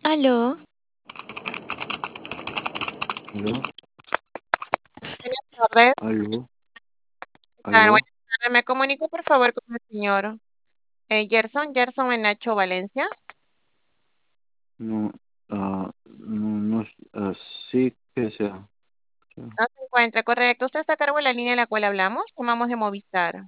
Aló, Aló, Buenas tardes. aló, Buenas aló. tardes. Me comunico por favor con el señor Gerson Menacho Valencia. No, no, sí que sea. No se encuentra, correcto. Usted está a cargo de la línea en la cual hablamos. Llamamos de Movistar.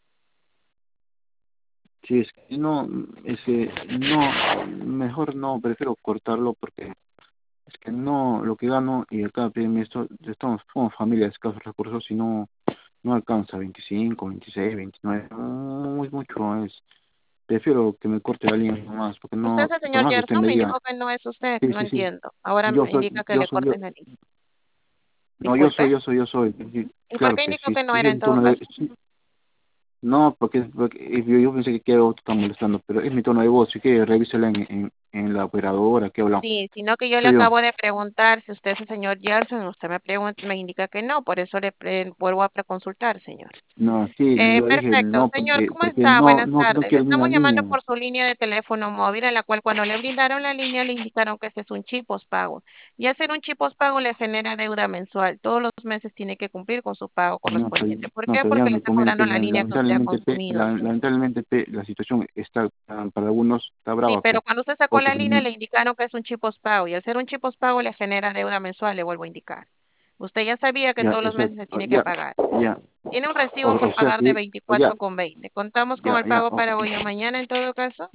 Sí, es que no, mejor no, prefiero cortarlo porque es que no, lo que gano y acá piden esto, estamos como familia de escasos recursos y no alcanza 25, 26, 29, muy mucho es. Prefiero que me corte la línea más, porque Usted no, es el por señor más que usted Gerson, me me diga, indicó que no es usted. sí, No sí, sí, entiendo. Ahora yo me soy, indica que yo le soy yo, corten la línea. no, yo Disculpe. soy, yo soy, yo soy, sí, ¿Y por claro qué que indicó sí, que no sí, era es en mi todo tono de, caso? sí. No, porque yo pensé que otro está molestando, pero es mi tono de voz, así que revísela en la operadora que hablamos. Sí, sino que yo le Soy yo. acabo de preguntar si usted es el señor Gerson. Usted me pregunta, me indica que no. Por eso vuelvo a preconsultar, señor. No, sí, lo dije Perfecto. no Señor, ¿cómo porque está? Buenas no tardes. Le quiero ni una estamos llamando línea. por su línea de teléfono móvil, en la cual cuando le brindaron la línea le indicaron que este es un chip postpago. Y hacer un chip postpago le genera deuda mensual. Todos los meses tiene que cumplir con su pago correspondiente. ¿Por No, qué? pero ya Porque le me está conviene, cobrando la línea que usted ha consumido. lamentablemente la situación está, para algunos está Sí, brava, pero cuando usted sacó la otros línea le indicaron que es un chip postpago. Y al ser un chip postpago le genera deuda mensual, le vuelvo a indicar. Usted ya sabía que ya, todos los meses se tiene que ya, pagar. ya, Tiene un recibo por o sea pagar de que, ya, 24,20. ¿Contamos con ya, el ya, pago ok. para hoy o mañana en todo caso?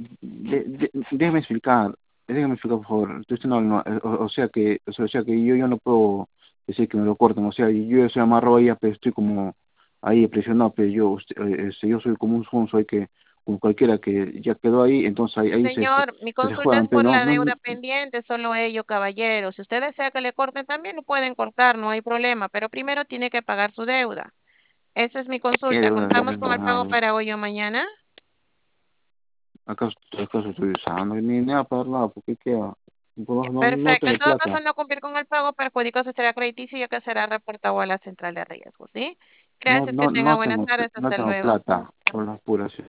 Déjeme explicar, por favor. Usted no, o sea que yo no puedo decir que me lo corten, o sea, yo soy amarro a ella, pero estoy como ahí presionado, pero yo soy como un sonso, hay que, como cualquiera que ya quedó ahí, entonces ahí Señor, mi se consulta es juegan, pero por no, la no, deuda pendiente, solo ello, caballero. Si usted desea que le corten, también lo pueden cortar, no hay problema, pero primero tiene que pagar su deuda. Esa es mi ¿qué consulta. deuda? ¿Contamos con el pago para hoy o mañana? ¿Acaso estoy usando? Ni a pagar nada, porque queda, Ya, no perfecto. tengo En todo caso, plata, no cumplir con el pago perjudica su historial crediticio ya que será reportado a la central de riesgos, ¿sí? Gracias, que tenga no buenas tengo, tardes. no Hasta tengo luego. plata, por las puras.